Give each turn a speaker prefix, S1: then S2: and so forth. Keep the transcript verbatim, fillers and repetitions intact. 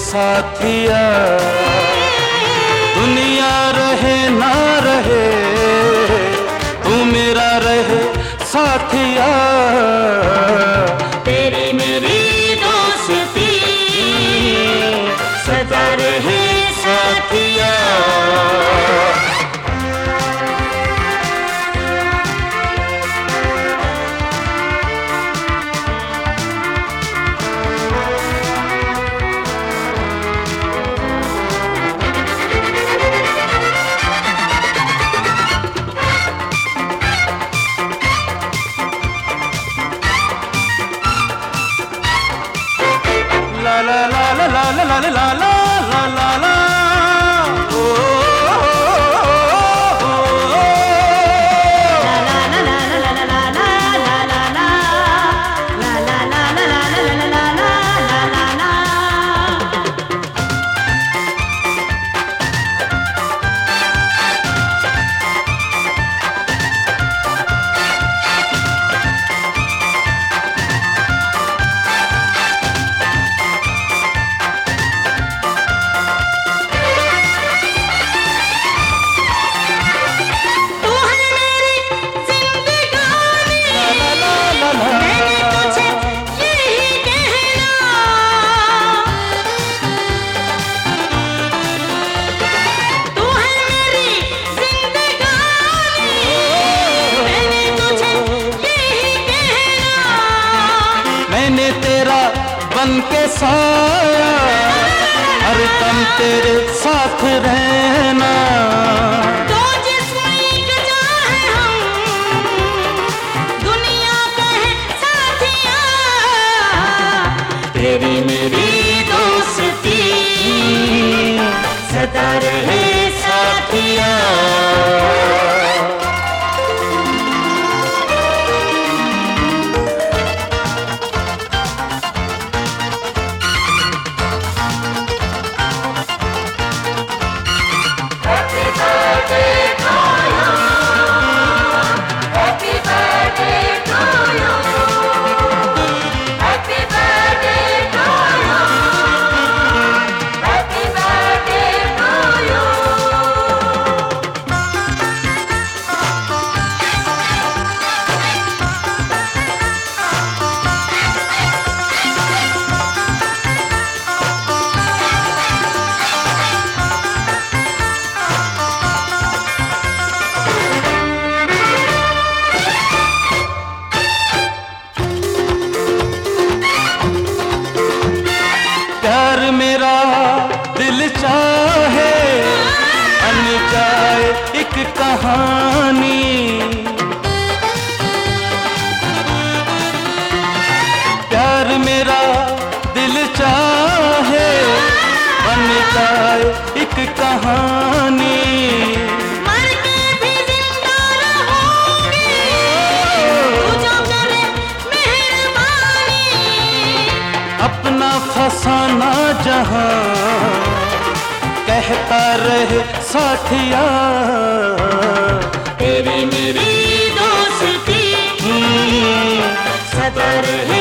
S1: साथिया, दुनिया रहे ना रहे तू मेरा रहे साथिया। तेरी मेरी दोस्ती सदा रहे साथिया। La la la la la la la la la la la la oh, oh, oh, oh, oh. La la la la la la la la la la la la la la la la la la la la। मैंने तेरा बन के साया हर दम तेरे साथ रहना।
S2: तो जिसमें एक चाहे हम दुनिया कहे साथिया।
S1: तेरी मेरी दोस्ती
S2: सदा रहे साथिया।
S1: प्यार मेरा दिल चाहे बन जाए एक कहानी। प्यार मेरा दिल चाहे बन जाए एक कहानी।
S2: मर के भी जिंदा रहूंगी तू जो करे मेहरबानी।
S1: अपना फसाना जहां कहता रहे साथिया।
S2: तेरी मेरी दोस्ती सदा रहे